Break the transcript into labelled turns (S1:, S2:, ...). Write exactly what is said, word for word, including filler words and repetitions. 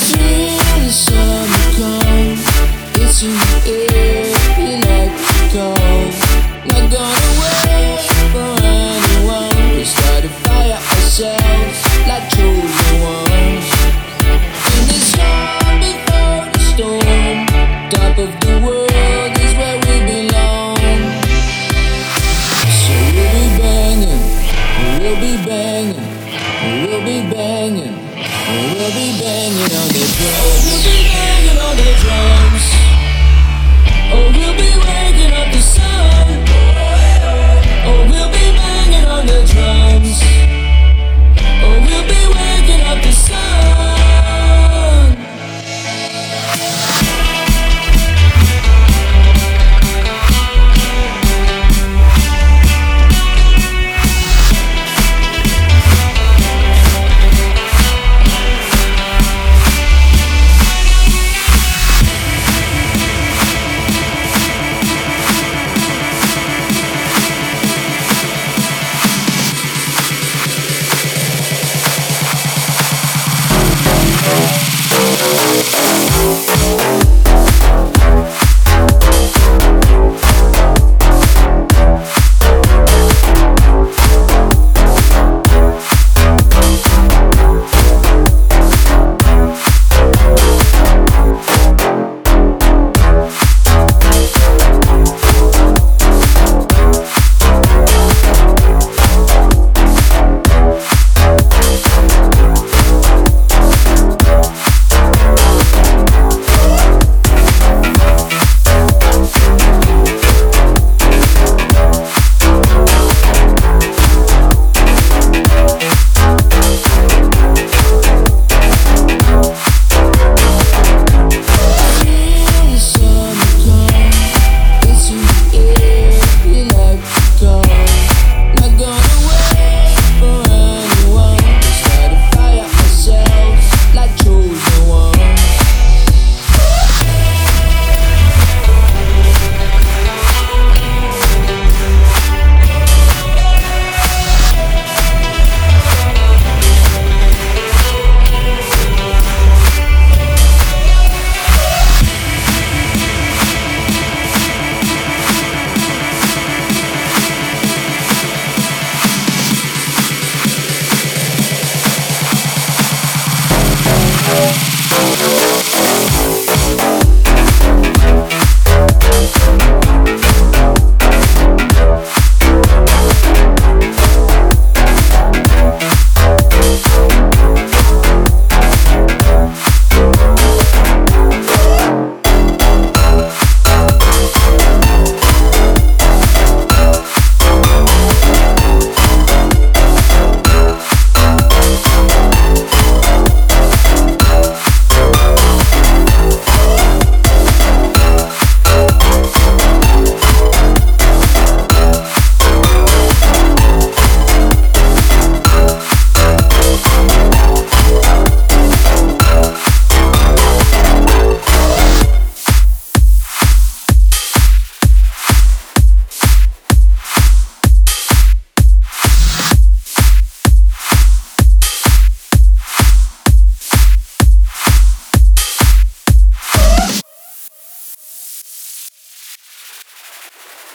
S1: Feel the summer come, it's in the air, we like to go. Not gonna wait for anyone, we start a fire ourselves like chosen ones. In the sun before the storm, top of the world is where we belong. So we'll be banging, we'll be banging, we'll be banging, we'll be banging on the drum.